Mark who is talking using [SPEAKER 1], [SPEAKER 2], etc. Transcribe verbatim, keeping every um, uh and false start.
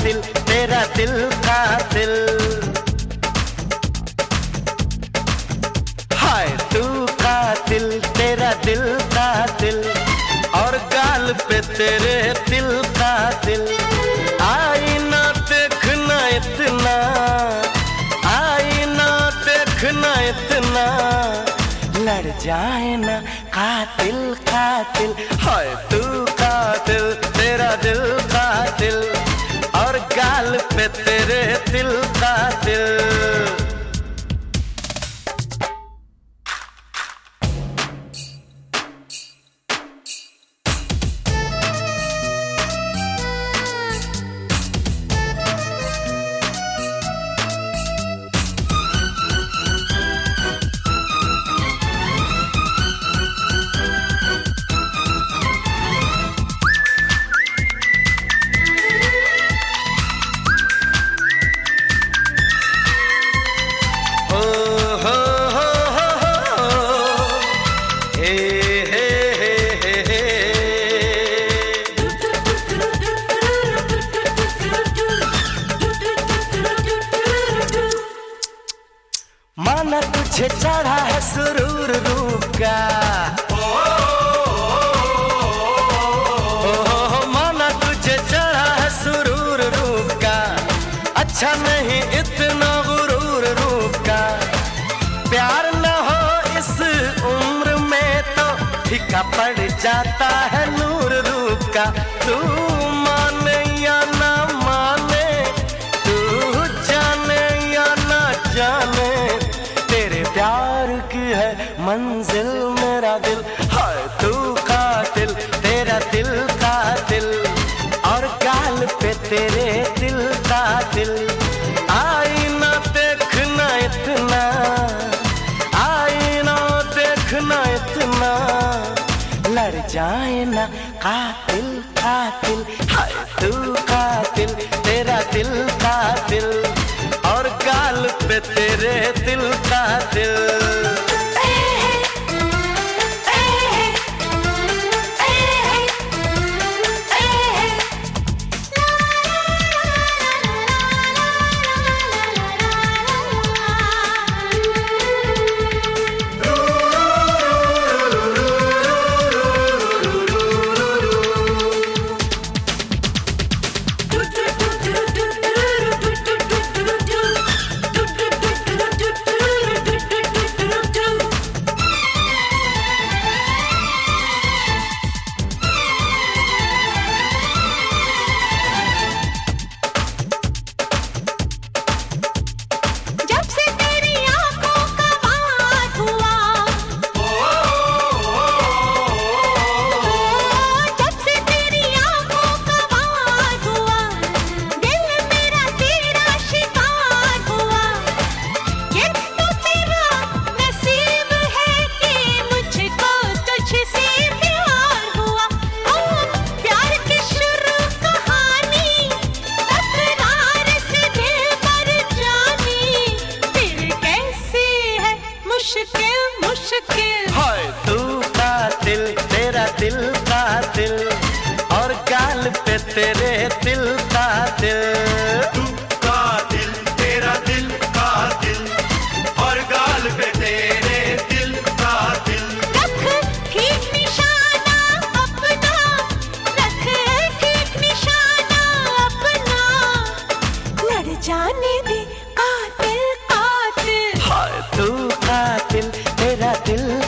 [SPEAKER 1] कातिल, तेरा दिल कातिल। हाय तू कातिल, तेरा दिल कातिल, और गाल पे तेरे दिल कातिल। आई ना देखना इतना, आई ना देखना इतना, लड़ जाए ना कातिल कातिल। हाय तू कातिल, तेरा दिल कातिल, और गाल पे तेरे दिल कातिल। माना तुझे चढ़ा है सुरूर रूप का, ओ माना तुझे चढ़ा है सुरूर रूप का, अच्छा नहीं इतना गुरूर रूप का। प्यार न हो इस उम्र में तो फीका पड़ जाता है नूर रूप का। तू माने या ना माने, तू जाने या ना जाने, प्यार की है मंजिल मेरा दिल। हाय तू कातिल, तेरा दिल कातिल, और गाल पे तेरे दिल कातिल। आई ना देखना इतना, आई ना देखना इतना, लड़ जाए ना कातिल कातिल। हाय तू कातिल, तेरा दिल कातिल, और गाल पे तेरे दिल का दिल। हाय तू कातिल, तेरा दिल कातिल, और गाल पे तेरे दिल कातिल।
[SPEAKER 2] तू कातिल, तेरा दिल कातिल, और गाल पे तेरे दिल कातिल।
[SPEAKER 3] रख ठीक निशाना अपना, रख ठीक निशाना अपना, लड़ जाने दे कातिल कातिल।
[SPEAKER 1] हाय तू कातिल, तेरा दिल